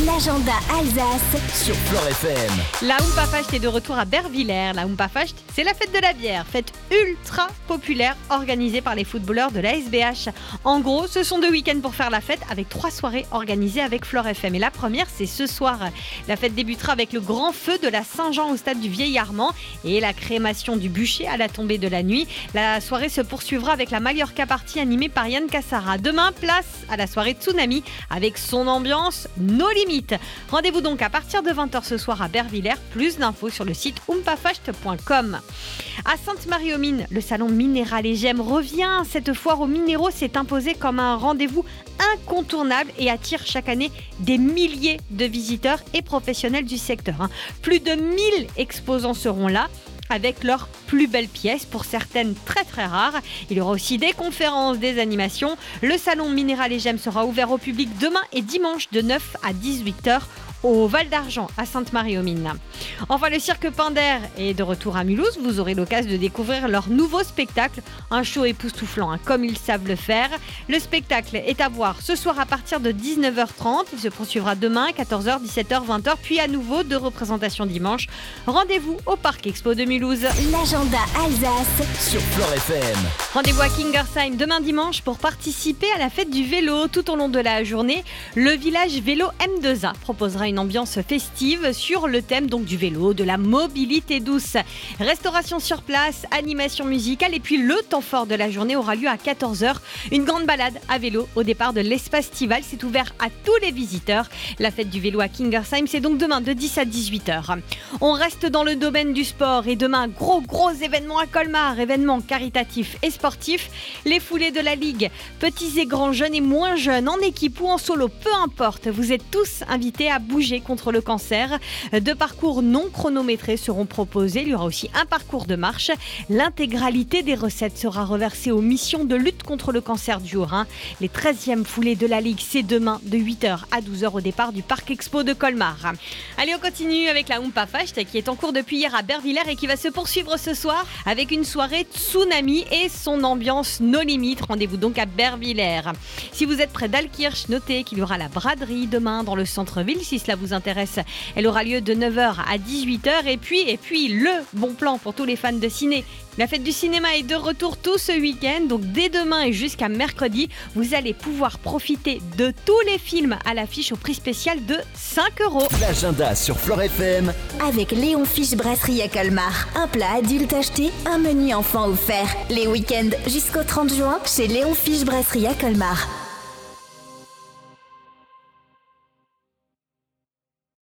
L'agenda Alsace sur Flore FM. La Humpafest est de retour à Bervillers. La Humpafest, c'est la fête de la bière, fête ultra populaire organisée par les footballeurs de la SBH. En gros, ce sont 2 week-ends pour faire la fête avec 3 soirées organisées avec Flore FM. Et la première, c'est ce soir. La fête débutera avec le grand feu de la Saint-Jean au stade du Vieil-Armand et la crémation du bûcher à la tombée de la nuit. La soirée se poursuivra avec la Mallorca Party animée par Yann Cassara. Demain, place à la soirée Tsunami avec son ambiance no limites. Rendez-vous donc à partir de 20h ce soir à Bervillers. Plus d'infos sur le site humpafest.com. À Sainte-Marie-aux-Mines, le salon Minéral et Gemmes revient. Cette foire aux minéraux s'est imposée comme un rendez-vous incontournable et attire chaque année des milliers de visiteurs et professionnels du secteur. Plus de 1000 exposants seront là, avec leurs plus belles pièces, pour certaines très très rares. Il y aura aussi des conférences, des animations. Le salon Minéral et Gemmes sera ouvert au public demain et dimanche de 9 à 18h au Val d'Argent à Sainte-Marie-aux-Mines. Enfin, le cirque Pinder est de retour à Mulhouse. Vous aurez l'occasion de découvrir leur nouveau spectacle, un show époustouflant, comme ils savent le faire. Le spectacle est à voir ce soir à partir de 19h30. Il se poursuivra demain 14h, 17h, 20h, puis à nouveau 2 représentations dimanche. Rendez-vous au Parc Expo de Mulhouse. L'agenda Alsace sur Flore FM. Rendez-vous à Kingersheim demain dimanche pour participer à la fête du vélo. Tout au long de la journée, le village vélo M2A proposera une ambiance festive sur le thème donc du vélo, de la mobilité douce. Restauration sur place, animation musicale et puis le temps fort de la journée aura lieu à 14h. Une grande balade à vélo au départ de l'espace estival. C'est ouvert à tous les visiteurs. La fête du vélo à Kingersheim, c'est donc demain de 10 à 18h. On reste dans le domaine du sport et demain, gros événement à Colmar, événement caritatif et sportif. Les foulées de la Ligue, petits et grands, jeunes et moins jeunes, en équipe ou en solo, peu importe, vous êtes tous invités à bouger contre le cancer. 2 parcours non chronométrés seront proposés. Il y aura aussi un parcours de marche. L'intégralité des recettes sera reversée aux missions de lutte contre le cancer du Haut-Rhin. Les 13e foulées de la Ligue, c'est demain de 8h à 12h au départ du Parc Expo de Colmar. Allez, on continue avec la Humpafest qui est en cours depuis hier à Bervillers et qui va se poursuivre ce soir avec une soirée Tsunami et son ambiance no limite. Rendez-vous donc à Bervillers. Si vous êtes près d'Alkirch, notez qu'il y aura la braderie demain dans le centre-ville. Si cela vous intéresse, elle aura lieu de 9h à 18h. Et puis le bon plan pour tous les fans de ciné. La fête du cinéma est de retour tout ce week-end, donc dès demain et jusqu'à mercredi, vous allez pouvoir profiter de tous les films à l'affiche au prix spécial de 5€. L'agenda sur Flore FM avec Léon Fiche Brasserie à Colmar. Un plat adulte acheté, un menu enfant offert. Les week-ends jusqu'au 30 juin chez Léon Fiche Brasserie à Colmar.